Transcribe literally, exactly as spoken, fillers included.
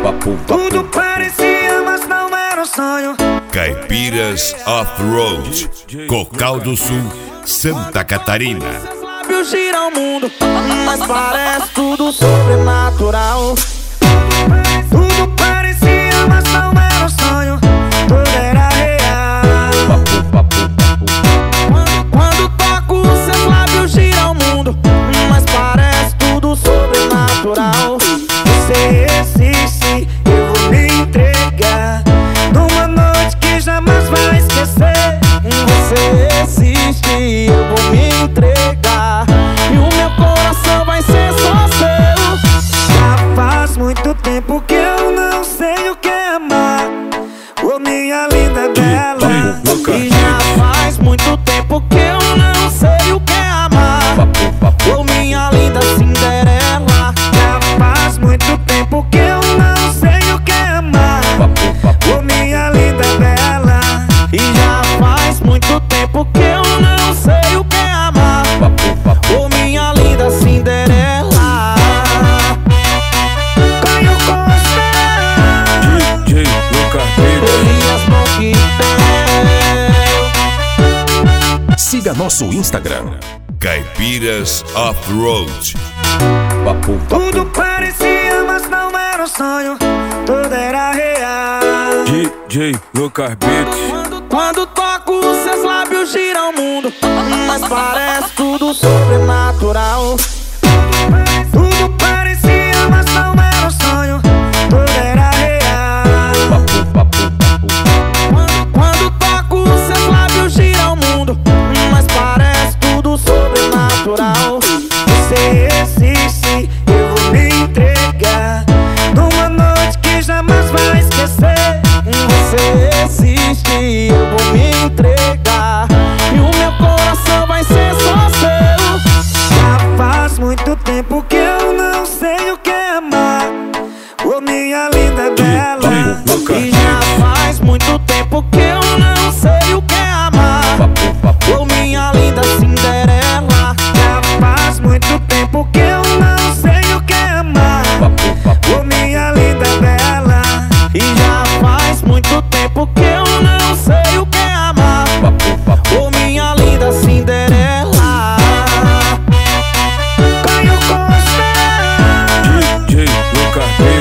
papo, Tudo parecia, mas não era um sonho. Caipiras Off-Road, Cocal do Sul, Santa Catarina. Seus lábios giram o mundo, mas parece tudo sobrenatural. Tudo parecia, mas não era um sonho. Tudo era real. papo, papo, papo. Quando, quando toco, seus lábios giram o mundo, mas parece tudo sobrenatural. Você existe, eu vou me entregar numa noite que jamais vai esquecer. Você existe, eu vou me entregar e o meu coração vai ser só seu. Já faz muito tempo que eu não sei o que é amar, ô minha linda bela. E já faz muito tempo que eu não sei o que é amar, Papo, papo. ô minha linda Cinderela. Já faz muito tempo que eu não sei o que é amar, Papo, papo. ô minha linda bela. E já faz muito tempo que eu não sei o que é amar, Papo, papo. ô minha linda Cinderela. Caio Costa, D J Lucas Beats. Elias Monquitel. Siga nosso Instagram. Caipiras Off-Road. Papo, Tudo papo. parecia, mas não era um sonho. Tudo era real. D J Lucas Beats. Quando, quando toco, seus lábios giram o mundo, mas parece tudo sobrenatural. Tudo parecia, mas não era um sonho. Tudo era real. Papo, papo, papo. Quando, quando toco, seus lábios giram o mundo, mas parece tudo sobrenatural. Você existe, eu vou me entregar numa noite que jamais vai esquecer. Você existe, eu vou me entregar e o meu coração vai ser só seu. Já faz muito tempo que eu não sei o que é amar, ô minha linda bela. E já faz muito tempo que eu não sei o que é amar, Papo, papo. ô minha linda Cinderela. Já faz muito tempo que eu não sei o que é amar, Papo, papo. ô minha linda bela. E já faz muito tempo que eu não sei o que é amar, Papo, papo. ô minha linda Cinderela. Caio Costa, D J Lucas Beats.